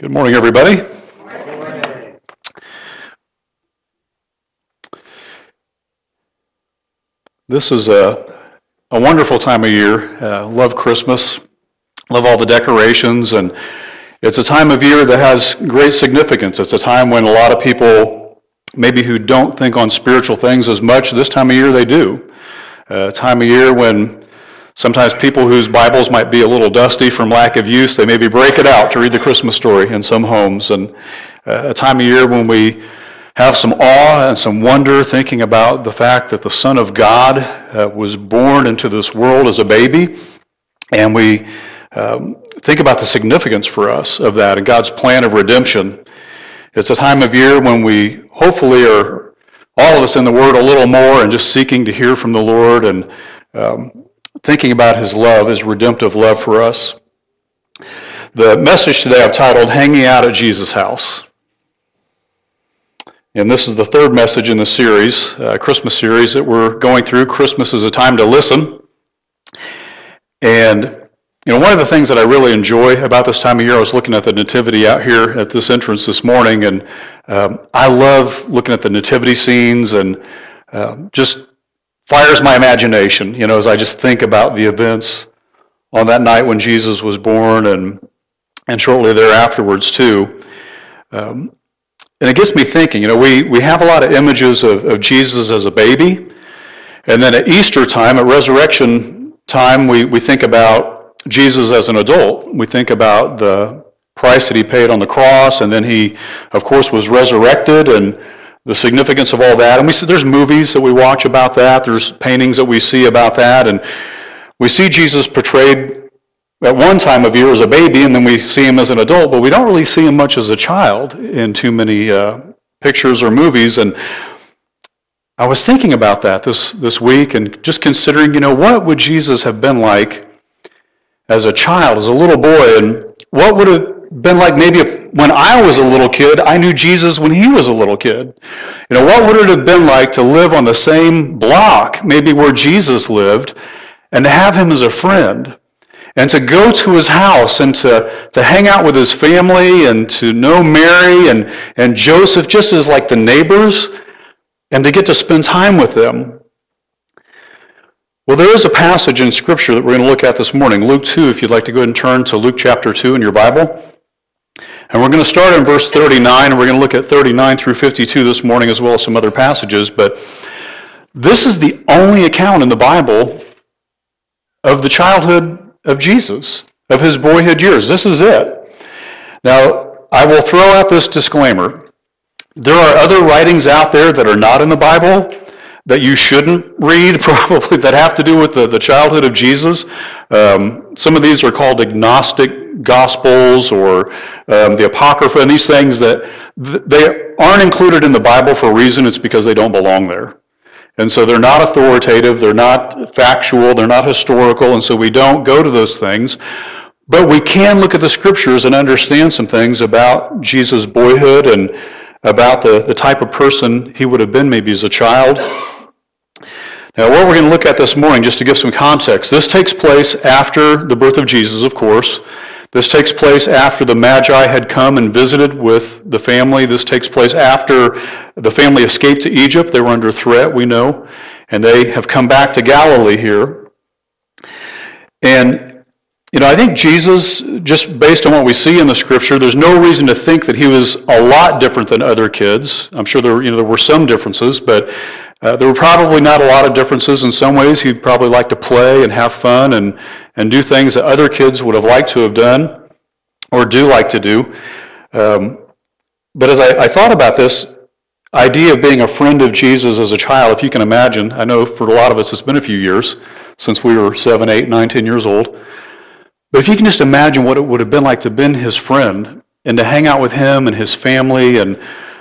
Good morning, everybody. Good morning. This is a wonderful time of year. Love Christmas. Love all the decorations, and it's a time of year that has great significance. It's a time when a lot of people, maybe who don't think on spiritual things as much, this time of year they do. A time of year when sometimes people whose Bibles might be a little dusty from lack of use, they maybe break it out to read the Christmas story in some homes. And a time of year when we have some awe and some wonder thinking about the fact that the Son of God was born into this world as a baby. And we think about the significance for us of that and God's plan of redemption. It's a time of year when we hopefully are, all of us in the Word, a little more and just seeking to hear from the Lord and thinking about His love, His redemptive love for us. The message today I've titled, Hanging Out at Jesus' House. And this is the third message in the series, Christmas series that we're going through. Christmas is a time to listen. And one of the things that I really enjoy about this time of year, I was looking at the nativity out here at this entrance this morning, and I love looking at the nativity scenes and just fires my imagination, as I just think about the events on that night when Jesus was born and shortly thereafterwards too. And it gets me thinking, we have a lot of images of Jesus as a baby, and then at Easter time, at resurrection time, we think about Jesus as an adult. We think about the price that He paid on the cross, and then He, of course, was resurrected, and the significance of all that. And we see there's movies that we watch about that. There's paintings that we see about that. And we see Jesus portrayed at one time of year as a baby, and then we see Him as an adult, but we don't really see Him much as a child in too many pictures or movies. And I was thinking about that this week and just considering, what would Jesus have been like as a child, as a little boy, and what would have been like maybe if when I was a little kid, I knew Jesus when He was a little kid. What would it have been like to live on the same block, maybe where Jesus lived, and to have Him as a friend, and to go to His house and to hang out with His family and to know Mary and Joseph just as like the neighbors, and to get to spend time with them. Well, there is a passage in Scripture that we're going to look at this morning, Luke 2, if you'd like to go ahead and turn to Luke chapter 2 in your Bible. And we're going to start in verse 39, and we're going to look at 39 through 52 this morning, as well as some other passages. But this is the only account in the Bible of the childhood of Jesus, of His boyhood years. This is it. Now, I will throw out this disclaimer. There are other writings out there that are not in the Bible that you shouldn't read, probably, that have to do with the childhood of Jesus. Some of these are called agnostic Gospels or the Apocrypha, and these things that they aren't included in the Bible for a reason. It's because they don't belong there. And so they're not authoritative, they're not factual, they're not historical, and so we don't go to those things. But we can look at the Scriptures and understand some things about Jesus' boyhood and about the type of person He would have been maybe as a child. Now, what we're going to look at this morning, just to give some context, this takes place after the birth of Jesus, of course. This takes place after the Magi had come and visited with the family. This takes place after the family escaped to Egypt. They were under threat, we know, and they have come back to Galilee here. And I think Jesus, just based on what we see in the Scripture, there's no reason to think that He was a lot different than other kids. I'm sure there were some differences, but there were probably not a lot of differences. In some ways, He'd probably like to play and have fun and do things that other kids would have liked to have done or do like to do. But as I thought about this idea of being a friend of Jesus as a child, if you can imagine, I know for a lot of us it's been a few years since we were 7, 8, 9, 10 years old. But if you can just imagine what it would have been like to have been His friend and to hang out with Him and His family. And,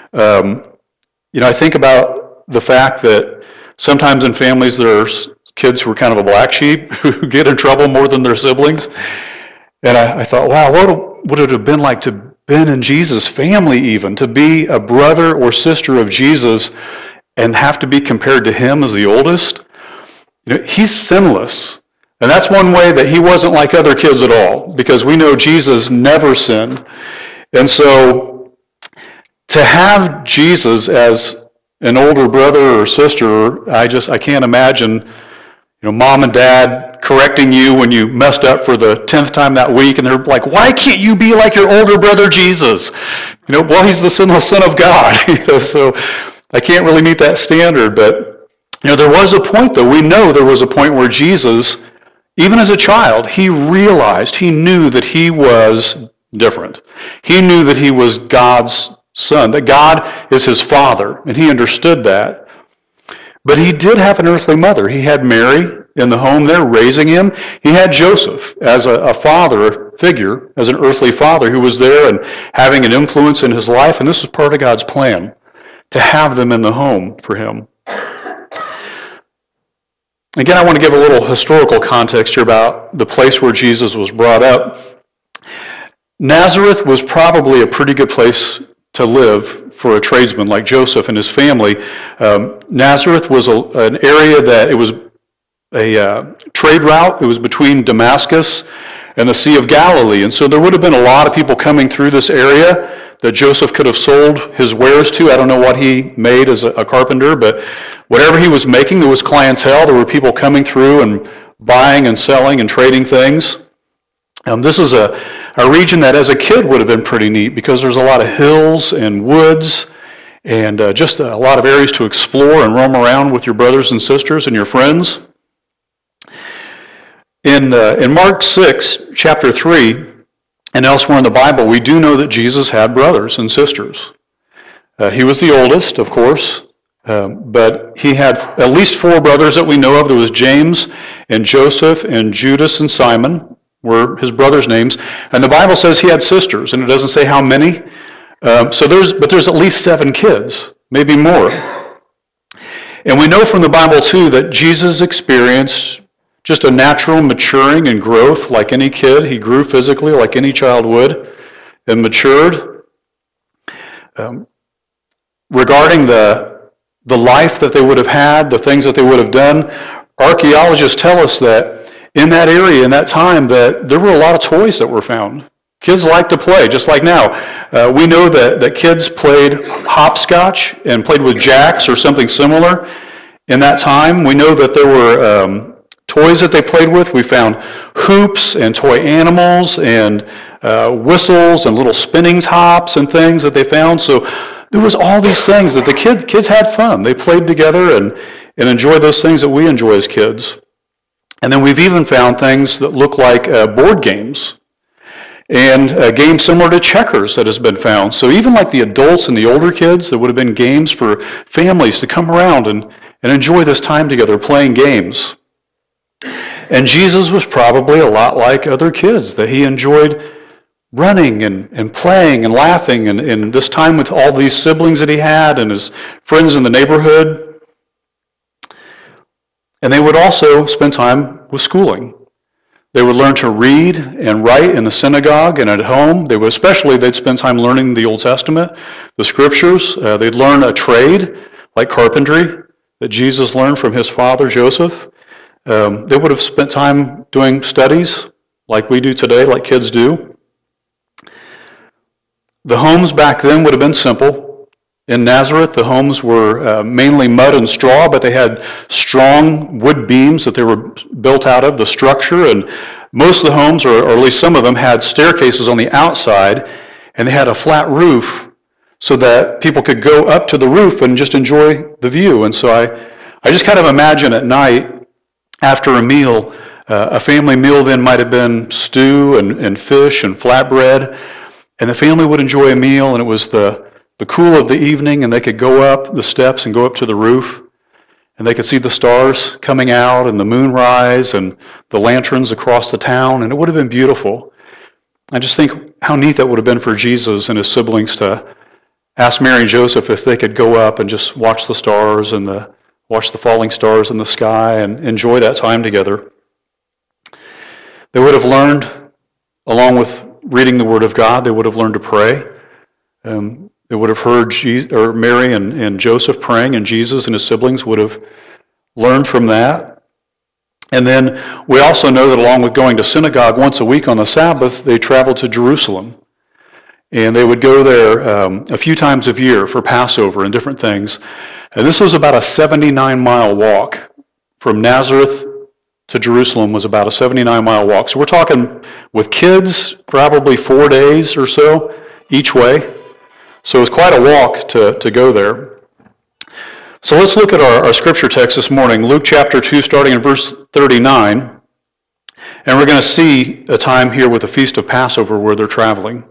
I think about the fact that sometimes in families there's kids who are kind of a black sheep who get in trouble more than their siblings. And I thought, wow, what would it have been like to have been in Jesus' family even, to be a brother or sister of Jesus and have to be compared to Him as the oldest? He's sinless. And that's one way that He wasn't like other kids at all, because we know Jesus never sinned. And so to have Jesus as an older brother or sister, I can't imagine, mom and dad correcting you when you messed up for the 10th time that week, and they're like, why can't you be like your older brother Jesus? Well, he's the Son of God. So I can't really meet that standard, but there was a point, though. We know there was a point where Jesus, even as a child, he knew that he was different. He knew that he was God's son, that God is his father, and he understood that. But he did have an earthly mother. He had Mary in the home there raising him. He had Joseph as a father figure, as an earthly father who was there and having an influence in his life, and this was part of God's plan, to have them in the home for him. Again, I want to give a little historical context here about the place where Jesus was brought up. Nazareth was probably a pretty good place to live for a tradesman like Joseph and his family. Nazareth was an area that it was a trade route. It was between Damascus and the Sea of Galilee. And so there would have been a lot of people coming through this area that Joseph could have sold his wares to. I don't know what he made as a carpenter, but whatever he was making, there was clientele. There were people coming through and buying and selling and trading things. This is a region that as a kid would have been pretty neat because there's a lot of hills and woods and just a lot of areas to explore and roam around with your brothers and sisters and your friends. In Mark 6, chapter 3, and elsewhere in the Bible, we do know that Jesus had brothers and sisters. He was the oldest, of course, but he had at least 4 brothers that we know of. There was James and Joseph and Judas and Simon were his brothers' names. And the Bible says he had sisters, and it doesn't say how many. But there's at least 7 kids, maybe more. And we know from the Bible, too, that Jesus experienced just a natural maturing and growth like any kid. He grew physically like any child would and matured. Regarding the life that they would have had, the things that they would have done, archaeologists tell us that in that area, in that time, that there were a lot of toys that were found. Kids like to play, just like now. We know that kids played hopscotch and played with jacks or something similar in that time. We know that there were toys that they played with. We found hoops and toy animals and whistles and little spinning tops and things that they found. So there was all these things that the kids had fun. They played together and enjoyed those things that we enjoy as kids. And then we've even found things that look like board games and games similar to checkers that has been found. So even like the adults and the older kids, there would have been games for families to come around and enjoy this time together playing games. And Jesus was probably a lot like other kids, that he enjoyed running and playing and laughing and this time with all these siblings that he had and his friends in the neighborhood. And they would also spend time with schooling. They would learn to read and write in the synagogue and at home. They'd spend time learning the Old Testament, the Scriptures. They'd learn a trade like carpentry that Jesus learned from his father, Joseph. They would have spent time doing studies like we do today, like kids do. The homes back then would have been simple. In Nazareth, the homes were mainly mud and straw, but they had strong wood beams that they were built out of, the structure. And most of the homes, or at least some of them, had staircases on the outside, and they had a flat roof so that people could go up to the roof and just enjoy the view. And so I just kind of imagine at night, after a meal, a family meal then might have been stew and fish and flatbread, and the family would enjoy a meal, and it was the cool of the evening, and they could go up the steps and go up to the roof, and they could see the stars coming out and the moon rise and the lanterns across the town, and it would have been beautiful. I just think how neat that would have been for Jesus and his siblings to ask Mary and Joseph if they could go up and just watch the stars and watch the falling stars in the sky and enjoy that time together. They would have learned, along with reading the Word of God, they would have learned to pray. They would have heard Mary and Joseph praying, and Jesus and his siblings would have learned from that. And then we also know that along with going to synagogue once a week on the Sabbath, they traveled to Jerusalem. And they would go there a few times a year for Passover and different things. And this was about a 79-mile walk. From Nazareth to Jerusalem was about a 79-mile walk. So we're talking with kids, probably 4 days or so each way. So it was quite a walk to go there. So let's look at our scripture text this morning, Luke chapter 2, starting in verse 39. And we're going to see a time here with the Feast of Passover where they're traveling.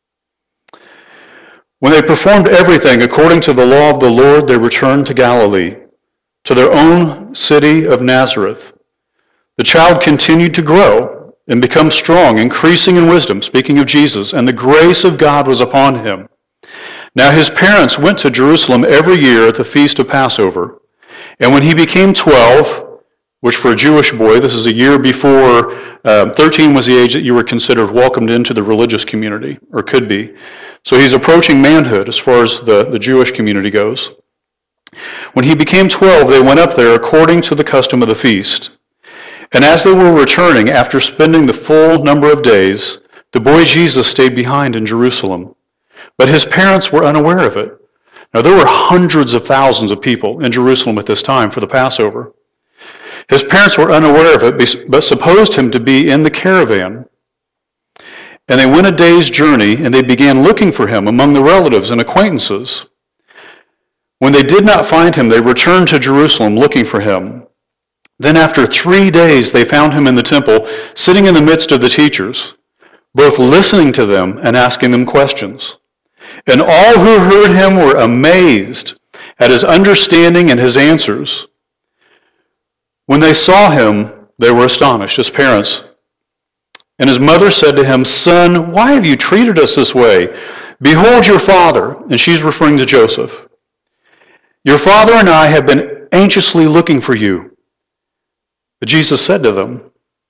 When they performed everything according to the law of the Lord, they returned to Galilee, to their own city of Nazareth. The child continued to grow and become strong, increasing in wisdom, speaking of Jesus, and the grace of God was upon him. Now his parents went to Jerusalem every year at the Feast of Passover. And when he became 12, which for a Jewish boy, this is a year before 13 was the age that you were considered welcomed into the religious community, or could be. So he's approaching manhood as far as the Jewish community goes. When he became 12, they went up there according to the custom of the feast. And as they were returning, after spending the full number of days, the boy Jesus stayed behind in Jerusalem. But his parents were unaware of it. Now there were hundreds of thousands of people in Jerusalem at this time for the Passover. His parents were unaware of it, but supposed him to be in the caravan. And they went a day's journey, and they began looking for him among the relatives and acquaintances. When they did not find him, they returned to Jerusalem looking for him. Then after 3 days, they found him in the temple, sitting in the midst of the teachers, both listening to them and asking them questions. And all who heard him were amazed at his understanding and his answers. When they saw him, they were astonished, his parents. And his mother said to him, "Son, why have you treated us this way? Behold your father," and she's referring to Joseph. "Your father and I have been anxiously looking for you." But Jesus said to them,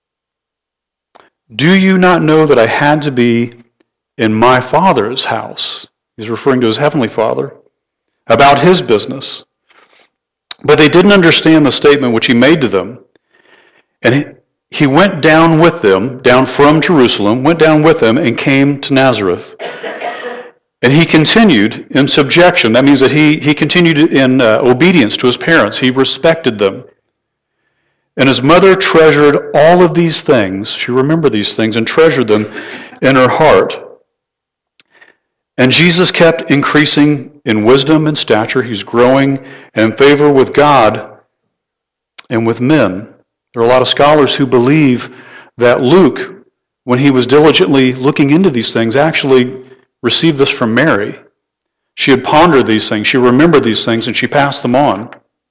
"Do you not know that I had to be in my Father's house?" He's referring to his heavenly Father, about his business. But they didn't understand the statement which he made to them. And he went down with them, down from Jerusalem, went down with them and came to Nazareth. And he continued in subjection. That means that he continued in obedience to his parents. He respected them. And his mother treasured all of these things. She remembered these things and treasured them in her heart. And Jesus kept increasing in wisdom and stature. He's growing in favor with God and with men. There are a lot of scholars who believe that Luke, when he was diligently looking into these things, actually received this from Mary. She had pondered these things, she remembered these things, and she passed them on.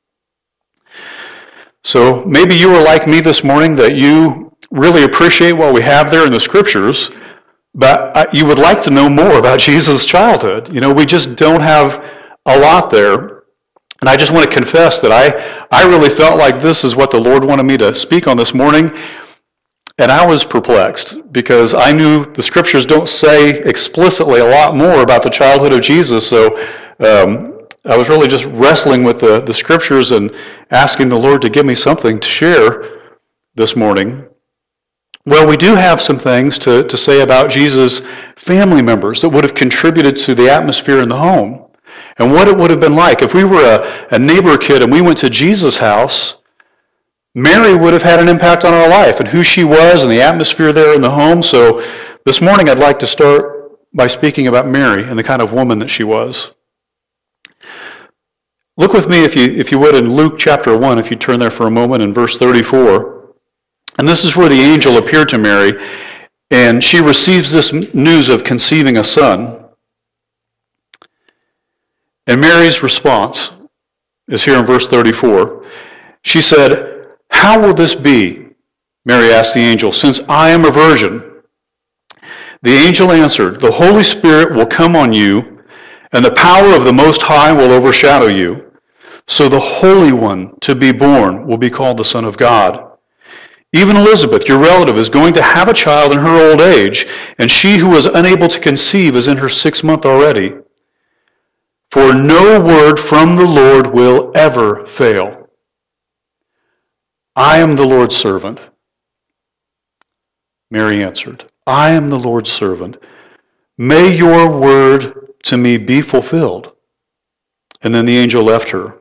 So maybe you are like me this morning, that you really appreciate what we have there in the Scriptures, but you would like to know more about Jesus' childhood. You know, we just don't have a lot there. And I just want to confess that I really felt like this is what the Lord wanted me to speak on this morning. And I was perplexed because I knew the Scriptures don't say explicitly a lot more about the childhood of Jesus. So I was really just wrestling with the Scriptures and asking the Lord to give me something to share this morning. Well, we do have some things to say about Jesus' family members that would have contributed to the atmosphere in the home. And what it would have been like. If we were a neighbor kid and we went to Jesus' house, Mary would have had an impact on our life and who she was and the atmosphere there in the home. So this morning I'd like to start by speaking about Mary and the kind of woman that she was. Look with me, if you would, in Luke chapter 1, if you turn there for a moment, in verse 34. And this is where the angel appeared to Mary, and she receives this news of conceiving a son. And Mary's response is here in verse 34. She said, "How will this be?" Mary asked the angel, "since I am a virgin?" The angel answered, "The Holy Spirit will come on you, and the power of the Most High will overshadow you. So the Holy One to be born will be called the Son of God. Even Elizabeth, your relative, is going to have a child in her old age, and she who was unable to conceive is in her 6th month already. For no word from the Lord will ever fail. I am the Lord's servant." Mary answered, "I am the Lord's servant. May your word to me be fulfilled. And then the angel left her.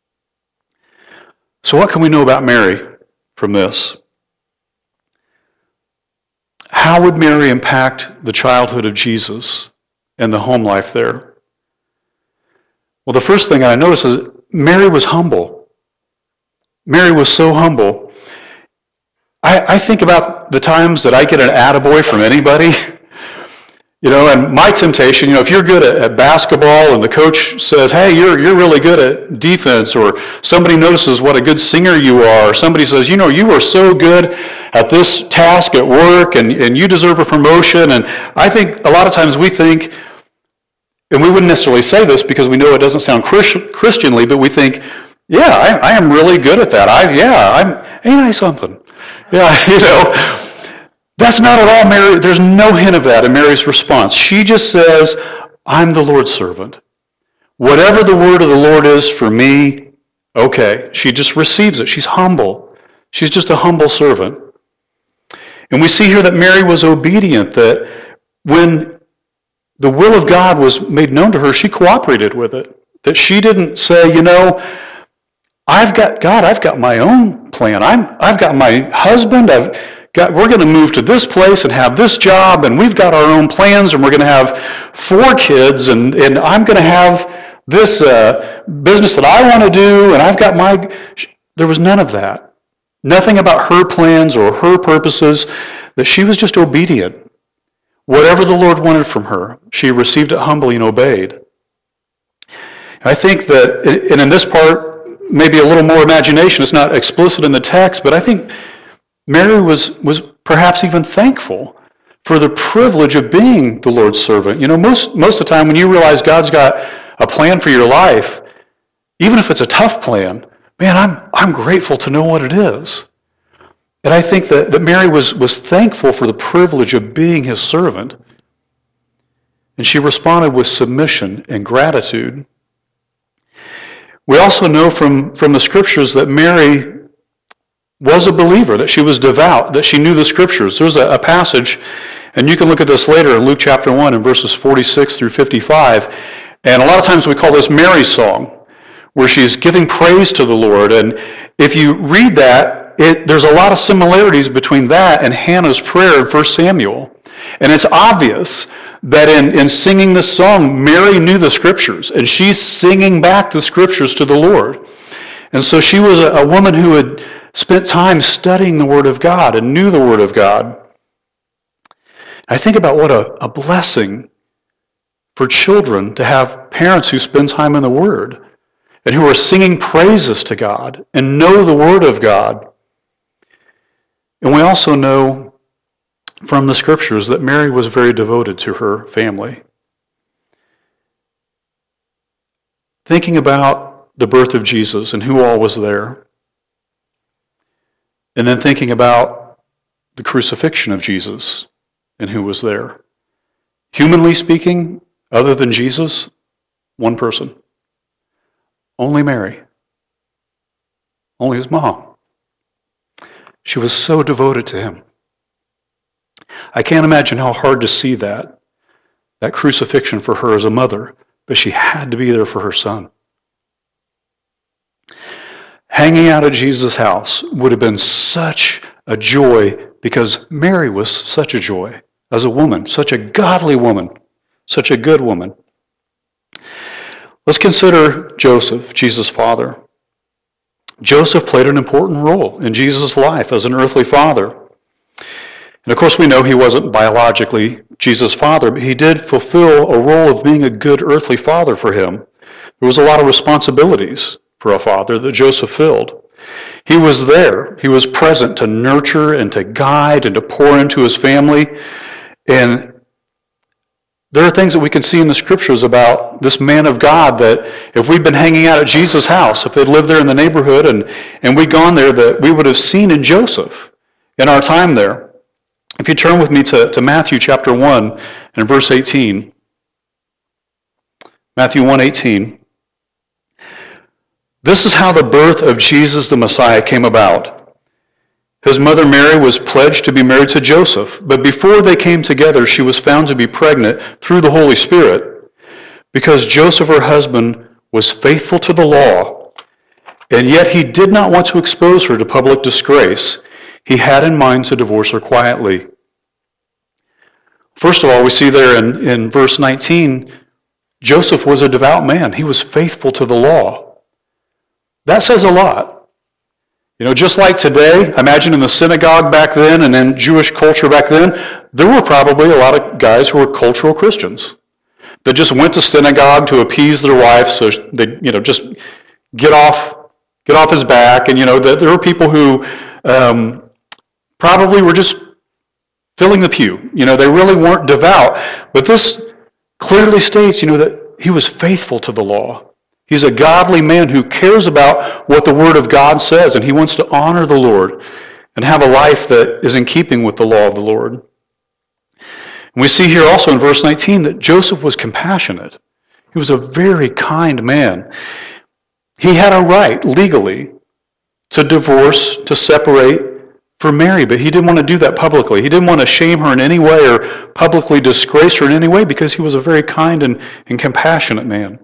So what can we know about Mary from this? How would Mary impact the childhood of Jesus and the home life there? Well, the first thing I notice is Mary was humble. Mary was so humble. I think about the times that I get an attaboy from anybody. And my temptation, if you're good at basketball and the coach says, hey, you're really good at defense, or somebody notices what a good singer you are, or somebody says, you are so good at this task at work and you deserve a promotion. And I think a lot of times we think, and we wouldn't necessarily say this because we know it doesn't sound Christianly, but we think, yeah, I am really good at that. Ain't I something? Yeah, That's not at all Mary. There's no hint of that in Mary's response. She just says, I'm the Lord's servant. Whatever the word of the Lord is for me, okay. She just receives it. She's humble. She's just a humble servant. And we see here that Mary was obedient, that when the will of God was made known to her, she cooperated with it. That she didn't say, I've got my own plan. I've got my husband. We're going to move to this place and have this job, and we've got our own plans, and we're going to have 4 kids, and I'm going to have this business that I want to do, and I've got my... There was none of that. Nothing about her plans or her purposes, that she was just obedient. Whatever the Lord wanted from her, she received it humbly and obeyed. I think that, and in this part, maybe a little more imagination, it's not explicit in the text, but I think Mary was perhaps even thankful for the privilege of being the Lord's servant. Most of the time when you realize God's got a plan for your life, even if it's a tough plan, man, I'm grateful to know what it is. And I think that Mary was thankful for the privilege of being his servant. And she responded with submission and gratitude. We also know from the scriptures that Mary was a believer, that she was devout, that she knew the scriptures. There's a passage, and you can look at this later in Luke chapter 1 in verses 46 through 55. And a lot of times we call this Mary's song, where she's giving praise to the Lord. And if you read that, there's a lot of similarities between that and Hannah's prayer in 1 Samuel. And it's obvious that in singing this song, Mary knew the scriptures, and she's singing back the scriptures to the Lord. And so she was a woman who had spent time studying the Word of God and knew the Word of God. I think about what a blessing for children to have parents who spend time in the Word and who are singing praises to God and know the Word of God. And we also know from the Scriptures that Mary was very devoted to her family. Thinking about the birth of Jesus and who all was there, and then thinking about the crucifixion of Jesus and who was there. Humanly speaking, other than Jesus, one person. Only Mary. Only his mom. She was so devoted to him. I can't imagine how hard to see that crucifixion for her as a mother, but she had to be there for her son. Hanging out at Jesus' house would have been such a joy because Mary was such a joy as a woman, such a godly woman, such a good woman. Let's consider Joseph, Jesus' father. Joseph played an important role in Jesus' life as an earthly father. And of course we know he wasn't biologically Jesus' father, but he did fulfill a role of being a good earthly father for him. There was a lot of responsibilities for a father that Joseph filled. He was there. He was present to nurture and to guide and to pour into his family. And there are things that we can see in the scriptures about this man of God that if we'd been hanging out at Jesus' house, if they'd lived there in the neighborhood and we'd gone there, that we would have seen in Joseph in our time there. If you turn with me to Matthew chapter 1 and verse 18. Matthew 1:18. This is how the birth of Jesus the Messiah came about. His mother Mary was pledged to be married to Joseph, but before they came together, she was found to be pregnant through the Holy Spirit, because Joseph, her husband, was faithful to the law, and yet he did not want to expose her to public disgrace. He had in mind to divorce her quietly. First of all, we see there in verse 19, Joseph was a devout man. He was faithful to the law. That says a lot. Just like today, imagine in the synagogue back then and in Jewish culture back then, there were probably a lot of guys who were cultural Christians that just went to synagogue to appease their wife, so they, just get off his back. And, there were people who probably were just filling the pew. They really weren't devout. But this clearly states, that he was faithful to the law. He's a godly man who cares about what the Word of God says, and he wants to honor the Lord and have a life that is in keeping with the law of the Lord. And we see here also in verse 19 that Joseph was compassionate. He was a very kind man. He had a right legally to divorce, to separate from Mary, but he didn't want to do that publicly. He didn't want to shame her in any way or publicly disgrace her in any way, because he was a very kind and compassionate man.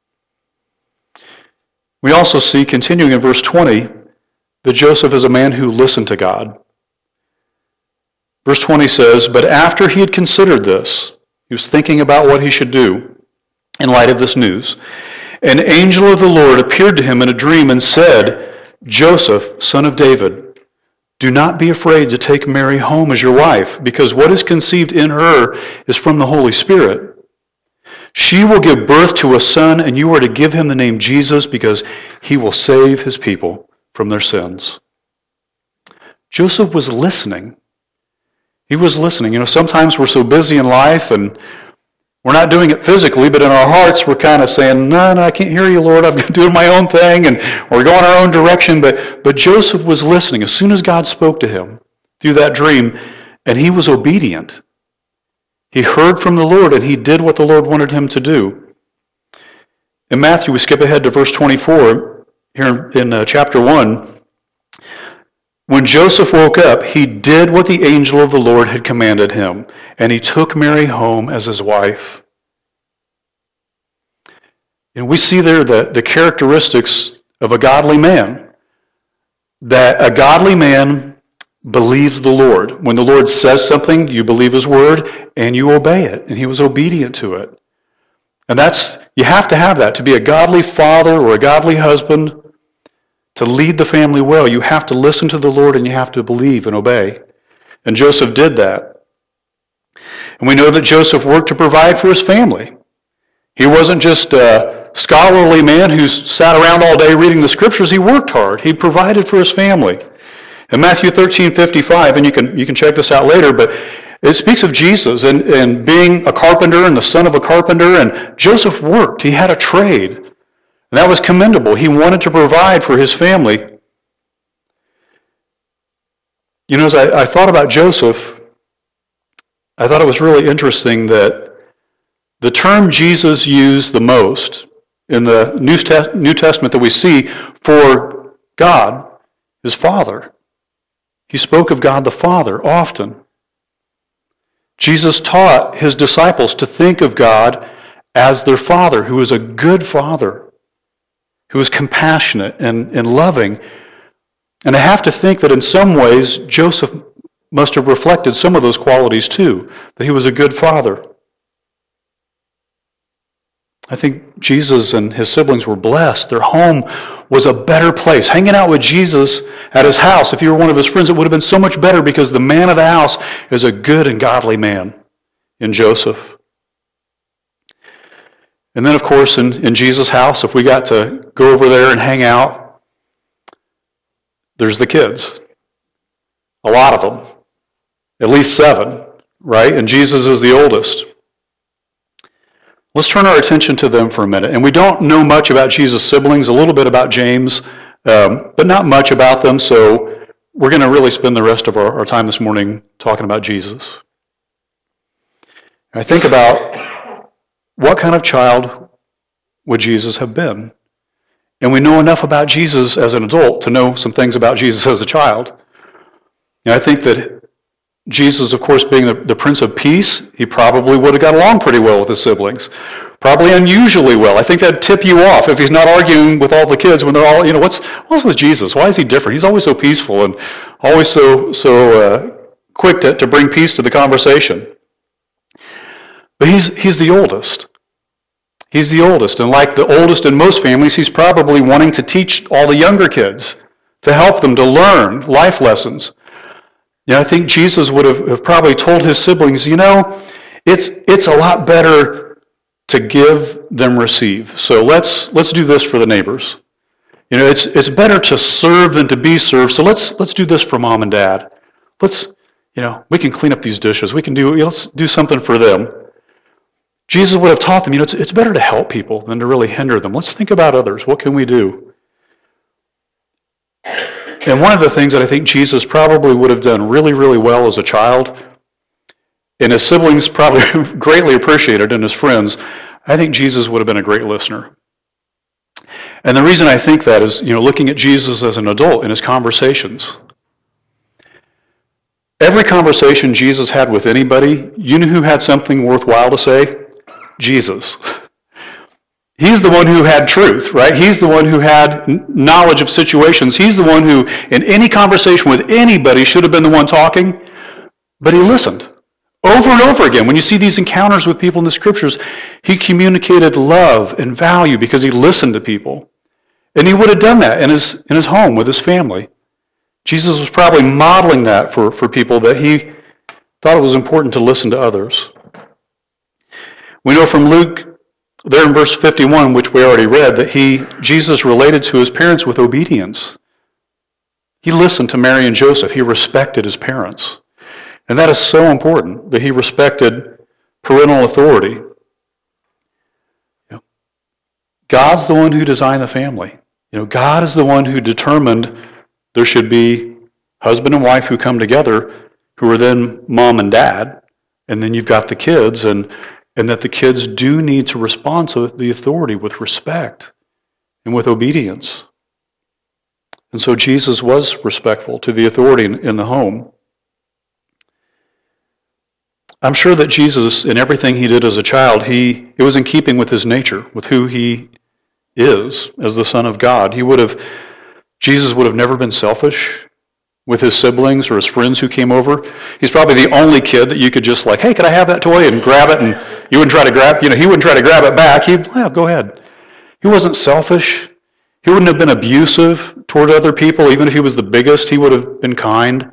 We also see, continuing in verse 20, that Joseph is a man who listened to God. Verse 20 says, "But after he had considered this," he was thinking about what he should do in light of this news, "an angel of the Lord appeared to him in a dream and said, 'Joseph, son of David, do not be afraid to take Mary home as your wife, because what is conceived in her is from the Holy Spirit. She will give birth to a son, and you are to give him the name Jesus, because he will save his people from their sins.'" Joseph was listening. He was listening. Sometimes we're so busy in life, and we're not doing it physically, but in our hearts we're kind of saying, no, I can't hear you, Lord. I'm doing my own thing, and we're going our own direction. But Joseph was listening as soon as God spoke to him through that dream, and he was obedient. He heard from the Lord, and he did what the Lord wanted him to do. In Matthew, we skip ahead to verse 24, here in chapter 1. "When Joseph woke up, he did what the angel of the Lord had commanded him, and he took Mary home as his wife." And we see there the characteristics of a godly man, that a godly man believes the Lord. When the Lord says something, you believe his word, and you obey it. And he was obedient to it. And you have to have that. To be a godly father or a godly husband, to lead the family well, you have to listen to the Lord, and you have to believe and obey. And Joseph did that. And we know that Joseph worked to provide for his family. He wasn't just a scholarly man who sat around all day reading the scriptures. He worked hard. He provided for his family. In Matthew 13:55, and you can check this out later, but it speaks of Jesus and being a carpenter and the son of a carpenter, and Joseph worked. He had a trade, and that was commendable. He wanted to provide for his family. As I thought about Joseph, I thought it was really interesting that the term Jesus used the most in the New Testament that we see for God is Father. He spoke of God the Father often. Jesus taught his disciples to think of God as their Father, who is a good Father, who is compassionate and loving. And I have to think that in some ways, Joseph must have reflected some of those qualities too, that he was a good father. I think Jesus and his siblings were blessed. Their home was a better place. Hanging out with Jesus at his house, if you were one of his friends, it would have been so much better, because the man of the house is a good and godly man in Joseph. And then, of course, in Jesus' house, if we got to go over there and hang out, there's the kids. A lot of them. At least 7, right? And Jesus is the oldest. Let's turn our attention to them for a minute. And we don't know much about Jesus' siblings, a little bit about James, but not much about them, so we're going to really spend the rest of our time this morning talking about Jesus. And I think about what kind of child would Jesus have been? And we know enough about Jesus as an adult to know some things about Jesus as a child. I think that Jesus, of course, being the Prince of Peace, he probably would have got along pretty well with his siblings. Probably unusually well. I think that'd tip you off if he's not arguing with all the kids when they're all, what's with Jesus? Why is he different? He's always so peaceful and always so quick to bring peace to the conversation. But he's the oldest. He's the oldest. And like the oldest in most families, he's probably wanting to teach all the younger kids, to help them to learn life lessons. I think Jesus would have probably told his siblings, it's a lot better to give than receive. So let's do this for the neighbors. It's better to serve than to be served. So let's do this for mom and dad. We can clean up these dishes. Let's do something for them. Jesus would have taught them, it's better to help people than to really hinder them. Let's think about others. What can we do? And one of the things that I think Jesus probably would have done really, really well as a child, and his siblings probably greatly appreciated, and his friends, I think Jesus would have been a great listener. And the reason I think that is, looking at Jesus as an adult in his conversations. Every conversation Jesus had with anybody, you knew who had something worthwhile to say? Jesus. He's the one who had truth, right? He's the one who had knowledge of situations. He's the one who, in any conversation with anybody, should have been the one talking, but he listened. Over and over again, when you see these encounters with people in the Scriptures, he communicated love and value because he listened to people. And he would have done that in his home with his family. Jesus was probably modeling that for people, that he thought it was important to listen to others. We know from Luke, there in verse 51, which we already read, that Jesus related to his parents with obedience. He listened to Mary and Joseph. He respected his parents. And that is so important, that he respected parental authority. God's the one who designed the family. God is the one who determined there should be husband and wife who come together, who are then mom and dad, and then you've got the kids, and that the kids do need to respond to the authority with respect and with obedience. And so Jesus was respectful to the authority in the home. I'm sure that Jesus, in everything he did as a child, it was in keeping with his nature, with who he is as the Son of God. Jesus would have never been selfish with his siblings or his friends who came over. He's probably the only kid that you could just hey, could I have that toy, and grab it, and you wouldn't try to he wouldn't try to grab it back. Go ahead. He wasn't selfish. He wouldn't have been abusive toward other people. Even if he was the biggest, he would have been kind.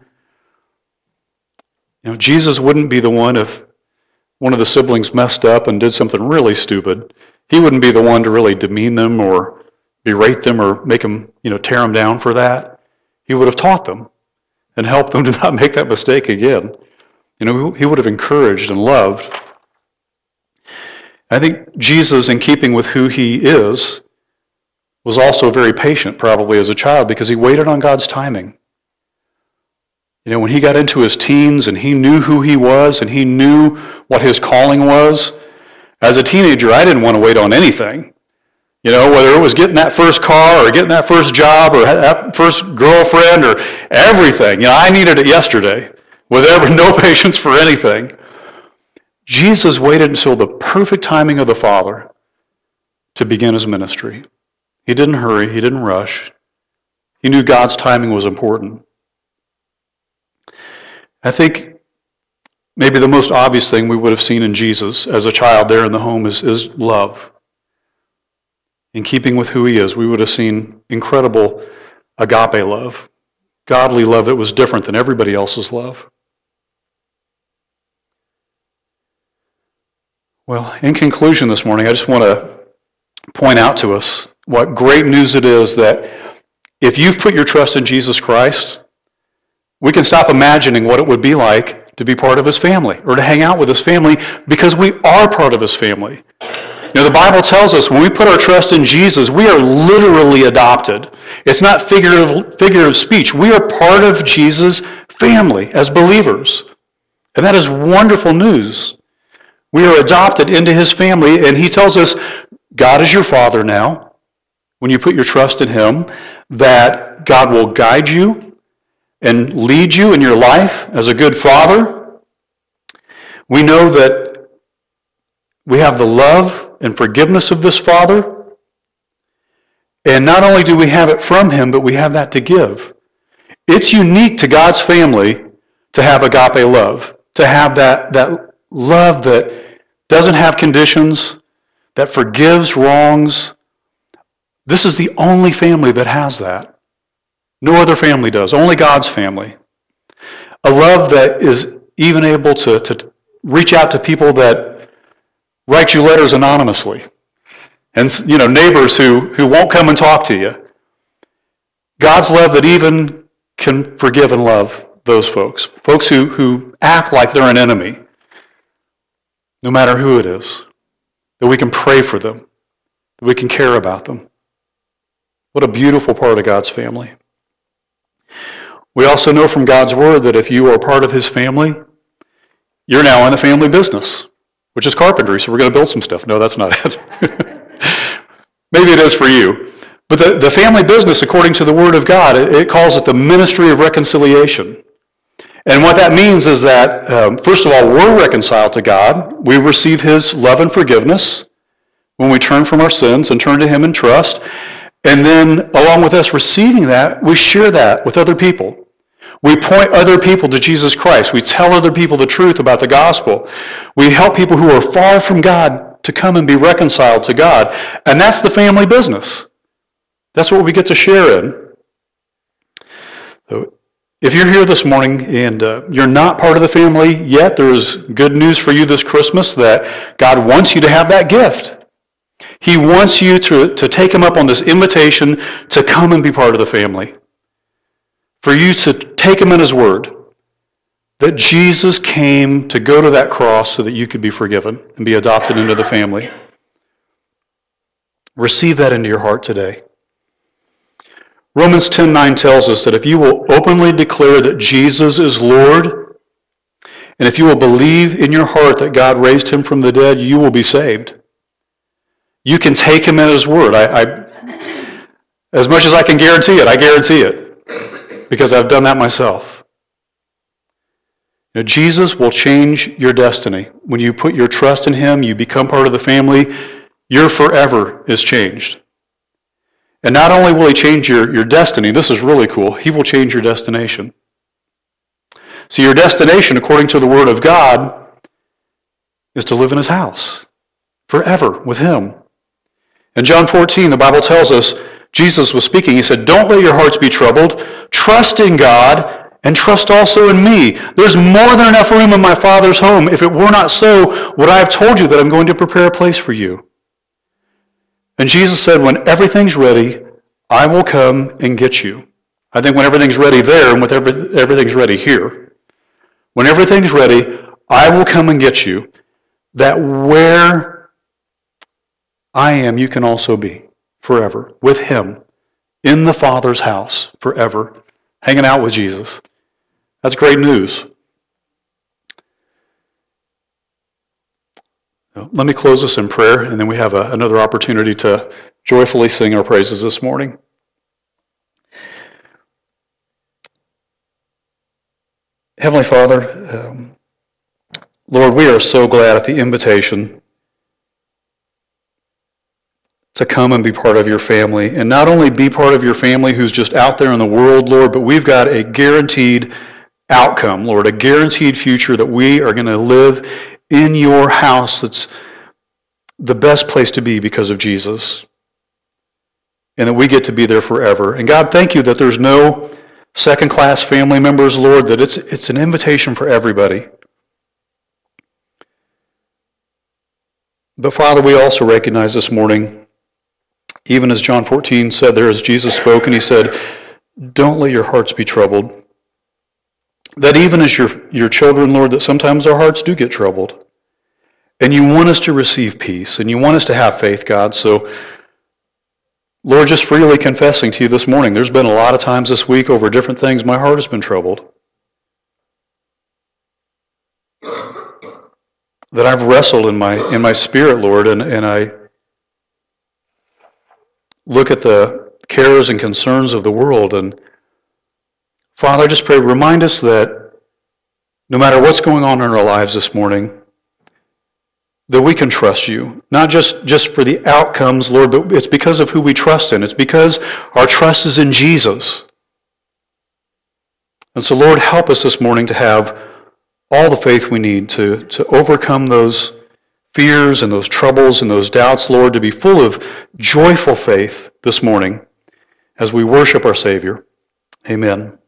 Jesus wouldn't be the one if one of the siblings messed up and did something really stupid. He wouldn't be the one to really demean them or berate them or make them, tear them down for that. He would have taught them and helped them to not make that mistake again. He would have encouraged and loved. I think Jesus, in keeping with who he is, was also very patient probably as a child because he waited on God's timing. When he got into his teens and he knew who he was and he knew what his calling was, as a teenager, I didn't want to wait on anything. Whether it was getting that first car or getting that first job or that first girlfriend or everything. I needed it yesterday with no patience for anything. Jesus waited until the perfect timing of the Father to begin his ministry. He didn't hurry. He didn't rush. He knew God's timing was important. I think maybe the most obvious thing we would have seen in Jesus as a child there in the home is love. In keeping with who he is, we would have seen incredible agape love, godly love that was different than everybody else's love. Well, in conclusion this morning, I just want to point out to us what great news it is that if you've put your trust in Jesus Christ, we can stop imagining what it would be like to be part of his family or to hang out with his family, because we are part of his family. The Bible tells us when we put our trust in Jesus, we are literally adopted. It's not figurative speech. We are part of Jesus' family as believers. And that is wonderful news. We are adopted into his family, and he tells us God is your Father now. When you put your trust in him, that God will guide you, and lead you in your life as a good father. We know that we have the love and forgiveness of this Father. And not only do we have it from him, but we have that to give. It's unique to God's family to have agape love, to have that love that doesn't have conditions, that forgives wrongs. This is the only family that has that. No other family does, only God's family. A love that is even able to reach out to people that write you letters anonymously. And neighbors who won't come and talk to you. God's love that even can forgive and love those folks who act like they're an enemy, no matter who it is, that we can pray for them, that we can care about them. What a beautiful part of God's family. We also know from God's word that if you are part of his family, you're now in the family business, which is carpentry, so we're going to build some stuff. No, that's not it. Maybe it is for you. But the family business, according to the Word of God, it calls it the ministry of reconciliation. And what that means is that, first of all, we're reconciled to God. We receive his love and forgiveness when we turn from our sins and turn to him in trust. And then, along with us receiving that, we share that with other people. We point other people to Jesus Christ. We tell other people the truth about the gospel. We help people who are far from God to come and be reconciled to God. And that's the family business. That's what we get to share in. So if you're here this morning and you're not part of the family yet, there's good news for you this Christmas that God wants you to have that gift. He wants you to take him up on this invitation to come and be part of the family. For you to take him in his word. That Jesus came to go to that cross so that you could be forgiven and be adopted into the family. Receive that into your heart today. Romans 10:9 tells us that if you will openly declare that Jesus is Lord, and if you will believe in your heart that God raised him from the dead, you will be saved. You can take him at his word. As much as I can guarantee it, I guarantee it, because I've done that myself. Jesus will change your destiny. When you put your trust in him, you become part of the family, your forever is changed. And not only will he change your destiny, this is really cool, he will change your destination. So your destination, according to the Word of God, is to live in his house forever with him. In John 14, the Bible tells us, Jesus was speaking, he said, "Don't let your hearts be troubled. Trust in God and trust also in me. There's more than enough room in my Father's home. If it were not so, would I have told you that I'm going to prepare a place for you?" And Jesus said, when everything's ready, I will come and get you. I think when everything's ready there and when everything's ready here. When everything's ready, I will come and get you. That where I am, you can also be forever with him in the Father's house forever, hanging out with Jesus. That's great news. Let me close this in prayer, and then we have another opportunity to joyfully sing our praises this morning. Heavenly Father, Lord, we are so glad at the invitation to come and be part of your family. And not only be part of your family who's just out there in the world, Lord, but we've got a guaranteed outcome, Lord, a guaranteed future that we are going to live in your house that's the best place to be because of Jesus. And that we get to be there forever. And God, thank you that there's no second-class family members, Lord, that it's an invitation for everybody. But Father, we also recognize this morning, even as John 14 said there, as Jesus spoke, and he said, don't let your hearts be troubled. That even as your children, Lord, that sometimes our hearts do get troubled. And you want us to receive peace, and you want us to have faith, God. So, Lord, just freely confessing to you this morning, there's been a lot of times this week over different things my heart has been troubled. That I've wrestled in my spirit, Lord, and I look at the cares and concerns of the world and Father, I just pray, remind us that no matter what's going on in our lives this morning, that we can trust you. Not just for the outcomes, Lord, but it's because of who we trust in. It's because our trust is in Jesus. And so, Lord, help us this morning to have all the faith we need to overcome those fears and those troubles and those doubts, Lord, to be full of joyful faith this morning as we worship our Savior. Amen.